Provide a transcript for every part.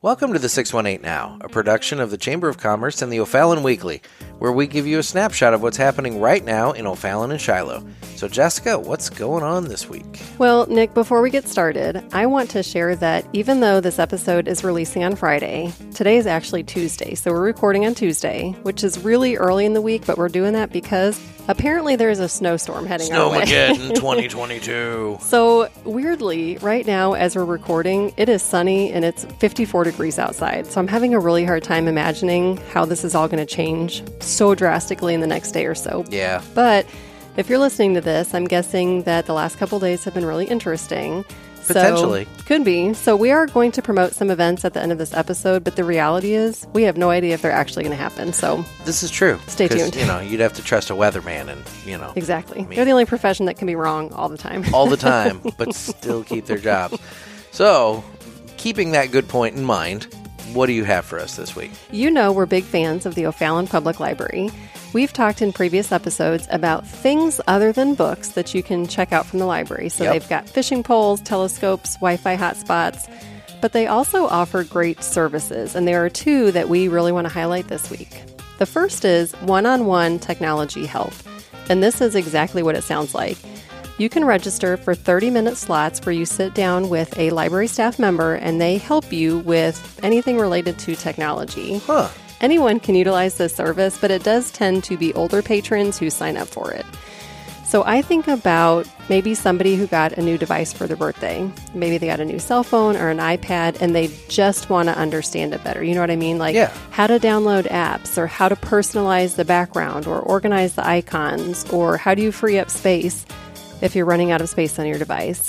Welcome to the 618 Now, a production of the Chamber of Commerce and the O'Fallon Weekly, where we give you a snapshot of what's happening right now in O'Fallon and Shiloh. So, Jessica, what's going on this week? Well, Nick, before we get started, I want to share that even though this episode is releasing on Friday, today is actually Tuesday. So we're recording on Tuesday, which is really early in the week, but we're doing that because apparently there is a snowstorm heading our way. Snowmageddon 2022. So weirdly, right now as we're recording, it is sunny and it's 54 degrees outside. So I'm having a really hard time imagining how this is all going to change so drastically in the next day or so. Yeah. But if you're listening to this, I'm guessing that the last couple days have been really interesting. Potentially. So, could be. So we are going to promote some events at the end of this episode, but the reality is we have no idea if they're actually going to happen. So this is true. Stay tuned. You'd have to trust a weatherman and, Exactly. They're the only profession that can be wrong all the time. all the time, but still keep their jobs. So, keeping that good point in mind, what do you have for us this week? You know we're big fans of the O'Fallon Public Library. We've talked in previous episodes about things other than books that you can check out from the library. So They've got fishing poles, telescopes, Wi-Fi hotspots, but they also offer great services, and there are two that we really want to highlight this week. The first is one-on-one technology help, and this is exactly what it sounds like. You can register for 30-minute slots where you sit down with a library staff member and they help you with anything related to technology. Huh. Anyone can utilize this service, but it does tend to be older patrons who sign up for it. So I think about maybe somebody who got a new device for their birthday. Maybe they got a new cell phone or an iPad and they just want to understand it better. You know what I mean? Like how to download apps or how to personalize the background or organize the icons or how do you free up space if you're running out of space on your device.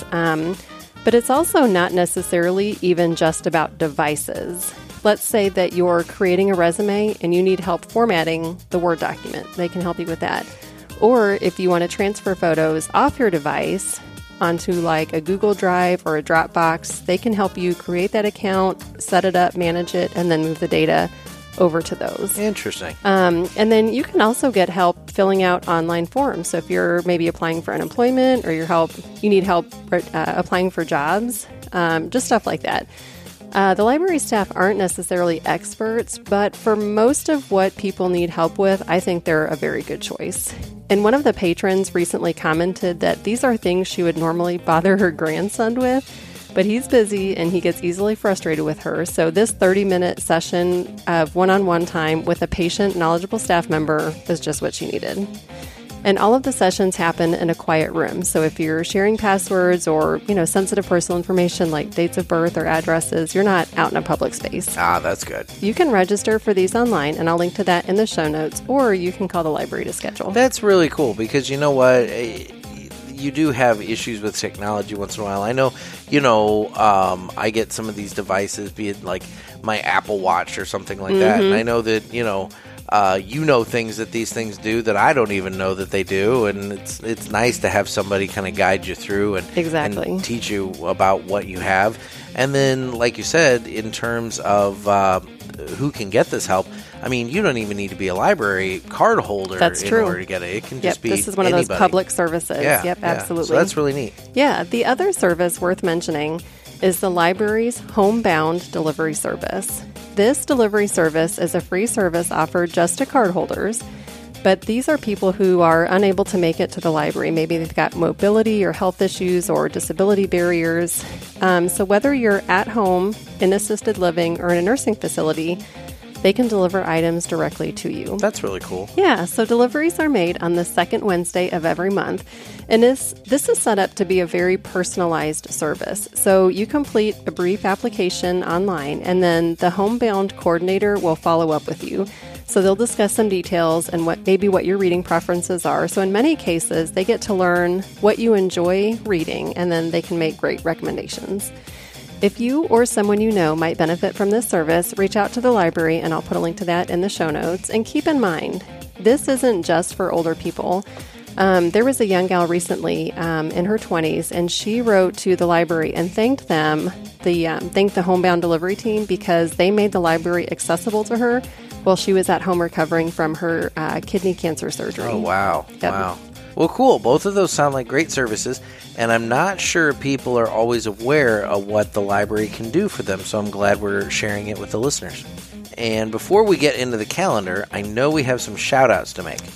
But it's also not necessarily even just about devices. Let's say that you're creating a resume and you need help formatting the Word document. They can help you with that. Or if you want to transfer photos off your device onto like a Google Drive or a Dropbox, they can help you create that account, set it up, manage it, and then move the data over to those. Interesting. And then you can also get help filling out online forms. So if you're maybe applying for unemployment or you need help applying for jobs, just stuff like that. The library staff aren't necessarily experts, but for most of what people need help with, I think they're a very good choice. And one of the patrons recently commented that these are things she would normally bother her grandson with, but he's busy and he gets easily frustrated with her. So this 30-minute session of one-on-one time with a patient, knowledgeable staff member is just what she needed. And all of the sessions happen in a quiet room. So if you're sharing passwords or, sensitive personal information like dates of birth or addresses, you're not out in a public space. Ah, that's good. You can register for these online, and I'll link to that in the show notes, or you can call the library to schedule. That's really cool because you know what? You do have issues with technology once in a while. I know, I get some of these devices, be it like my Apple Watch or something like that, and I know that, things that these things do that I don't even know that they do, and it's nice to have somebody kind of guide you through and teach you about what you have. And then, like you said, in terms of who can get this help, I mean, you don't even need to be a library card holder order to get it. It can just be this is one anybody. Of those public services. Yep, absolutely. So that's really neat. Yeah, the other service worth mentioning is the library's homebound delivery service. This delivery service is a free service offered just to cardholders, but these are people who are unable to make it to the library. Maybe they've got mobility or health issues or disability barriers. So whether you're at home, in assisted living, or in a nursing facility, they can deliver items directly to you. That's really cool. Yeah, so deliveries are made on the second Wednesday of every month. And this is set up to be a very personalized service. So you complete a brief application online, and then the homebound coordinator will follow up with you. So they'll discuss some details and what your reading preferences are. So in many cases, they get to learn what you enjoy reading, and then they can make great recommendations. If you or someone you know might benefit from this service, reach out to the library, and I'll put a link to that in the show notes. And keep in mind, this isn't just for older people. There was a young gal recently in her 20s, and she wrote to the library and thanked the homebound delivery team because they made the library accessible to her while she was at home recovering from her kidney cancer surgery. Oh, wow. Yep. Wow. Well, cool. Both of those sound like great services, and I'm not sure people are always aware of what the library can do for them, so I'm glad we're sharing it with the listeners. And before we get into the calendar, I know we have some shout-outs to make.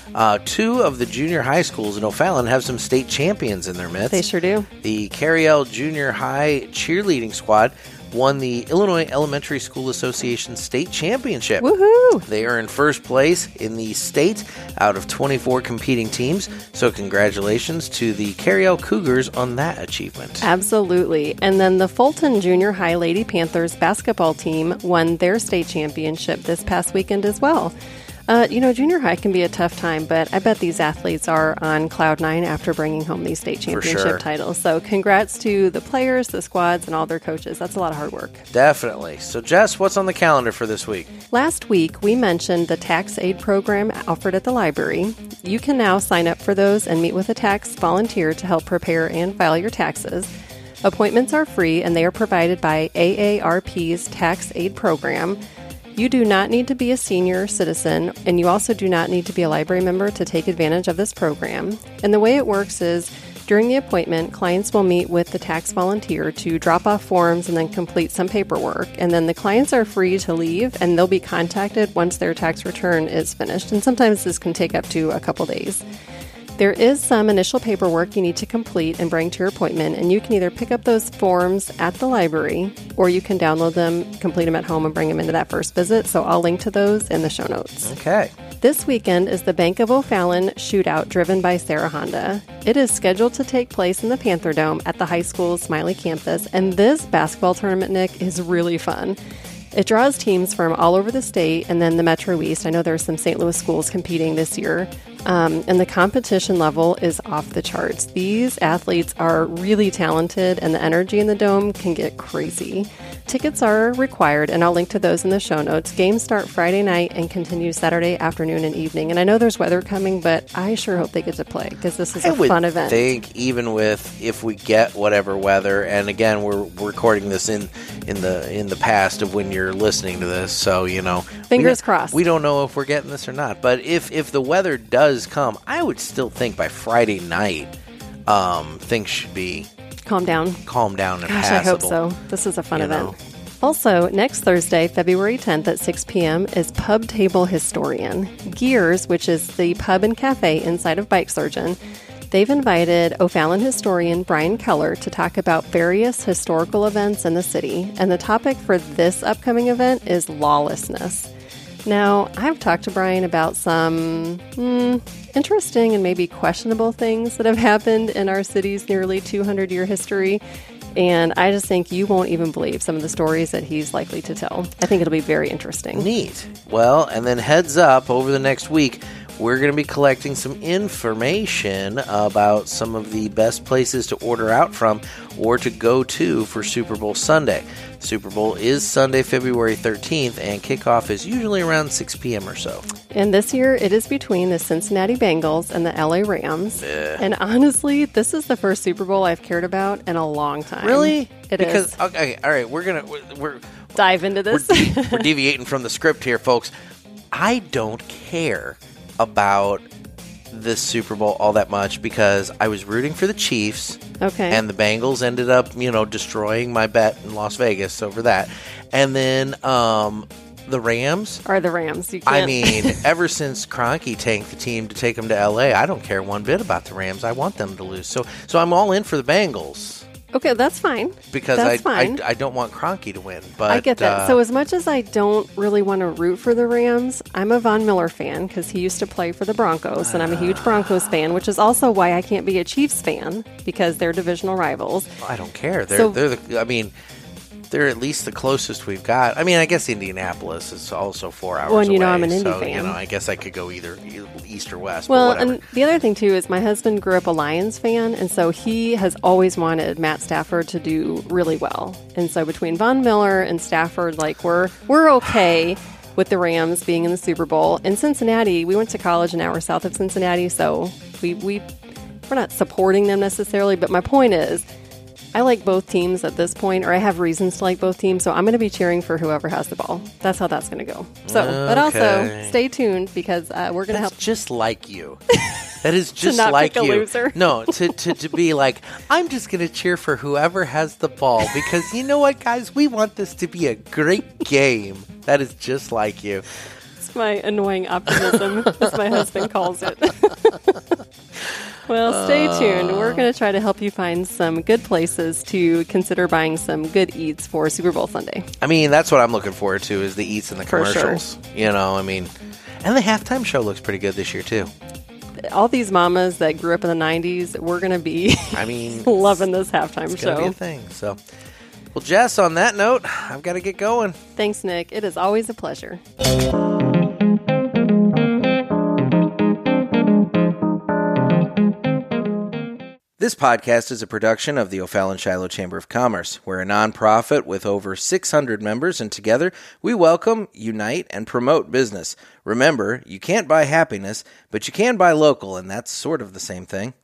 2 of the junior high schools in O'Fallon have some state champions in their midst. They sure do. The Cariel Junior High cheerleading squad won the Illinois Elementary School Association State Championship. Woohoo! They are in first place in the state out of 24 competing teams, so congratulations to the Cariel Cougars on that achievement. Absolutely. And then the Fulton Junior High Lady Panthers basketball team won their state championship this past weekend as well. Junior high can be a tough time, but I bet these athletes are on cloud 9 after bringing home these state championship titles. So congrats to the players, the squads, and all their coaches. That's a lot of hard work. Definitely. So, Jess, what's on the calendar for this week? Last week, we mentioned the tax aid program offered at the library. You can now sign up for those and meet with a tax volunteer to help prepare and file your taxes. Appointments are free, and they are provided by AARP's tax aid program. You do not need to be a senior citizen, and you also do not need to be a library member to take advantage of this program. And the way it works is, during the appointment, clients will meet with the tax volunteer to drop off forms and then complete some paperwork. And then the clients are free to leave, and they'll be contacted once their tax return is finished. And sometimes this can take up to a couple days. There is some initial paperwork you need to complete and bring to your appointment, and you can either pick up those forms at the library or you can download them, complete them at home, and bring them into that first visit. So I'll link to those in the show notes. Okay. This weekend is the Bank of O'Fallon Shootout driven by Sarah Honda. It is scheduled to take place in the Panther Dome at the high school's Smiley campus, and this basketball tournament, Nick, is really fun. It draws teams from all over the state and then the Metro East. I know there are some St. Louis schools competing this year. And the competition level is off the charts. These athletes are really talented, and the energy in the dome can get crazy. Tickets are required, and I'll link to those in the show notes. Games start Friday night and continue Saturday afternoon and evening. And I know there's weather coming, but I sure hope they get to play because this is a fun event. I think even if we get whatever weather, and again, we're recording this in the past of when you're listening to this, so fingers crossed. We don't know if we're getting this or not, but if the weather does come, I would still think by Friday night, things should be calm down and Gosh, passable. I hope so. This is a fun event. Also, next Thursday, February 10th at 6 p.m. is Pub Table Historian. Gears, which is the pub and cafe inside of Bike Surgeon, they've invited O'Fallon historian Brian Keller to talk about various historical events in the city. And the topic for this upcoming event is lawlessness. Now, I've talked to Brian about some interesting and maybe questionable things that have happened in our city's nearly 200-year history, and I just think you won't even believe some of the stories that he's likely to tell. I think it'll be very interesting. Neat. Well, and then heads up, over the next week, we're going to be collecting some information about some of the best places to order out from or to go to for Super Bowl Sunday. Super Bowl is Sunday, February 13th, and kickoff is usually around 6 p.m. or so. And this year, it is between the Cincinnati Bengals and the LA Rams. And honestly, this is the first Super Bowl I've cared about in a long time. Really? It is. Okay, all right, we're dive into this. We're deviating from the script here, folks. I don't care about this Super Bowl all that much because I was rooting for the Chiefs. Okay. And the Bengals ended up, destroying my bet in Las Vegas over that. And then the Rams are the Rams. You can't. I mean, ever since Kroenke tanked the team to take them to L.A., I don't care one bit about the Rams. I want them to lose. So I'm all in for the Bengals. Okay, that's fine. Because I don't want Kroenke to win. But I get that. So as much as I don't really want to root for the Rams, I'm a Von Miller fan because he used to play for the Broncos, and I'm a huge Broncos fan, which is also why I can't be a Chiefs fan because they're divisional rivals. I don't care. They're at least the closest we've got. I mean, I guess Indianapolis is also 4 hours away. Well, I'm an Indy fan. I guess I could go either east or west. Well, but whatever. And the other thing, too, is my husband grew up a Lions fan, and so he has always wanted Matt Stafford to do really well. And so between Von Miller and Stafford, we're okay with the Rams being in the Super Bowl. In Cincinnati, we went to college an hour south of Cincinnati, so we're not supporting them necessarily, but my point is, I like both teams at this point, or I have reasons to like both teams, so I'm going to be cheering for whoever has the ball. That's how that's going to go. So, But also, stay tuned because we're going to help. Just like you. That is just not like pick a you. loser. No, to be like, I'm just going to cheer for whoever has the ball because you know what, guys? We want this to be a great game. That is just like you. It's my annoying optimism, as my husband calls it. Well, stay tuned. We're going to try to help you find some good places to consider buying some good eats for Super Bowl Sunday. I mean, that's what I'm looking forward to is the eats and the For sure. commercials. You know, I mean, and the halftime show looks pretty good this year, too. All these mamas that grew up in the 90s, we're going to be loving this halftime It's going to be show. a thing. So, well, Jess, on that note, I've got to get going. Thanks, Nick. It is always a pleasure. This podcast is a production of the O'Fallon Shiloh Chamber of Commerce. We're a nonprofit with over 600 members, and together we welcome, unite, and promote business. Remember, you can't buy happiness, but you can buy local, and that's sort of the same thing.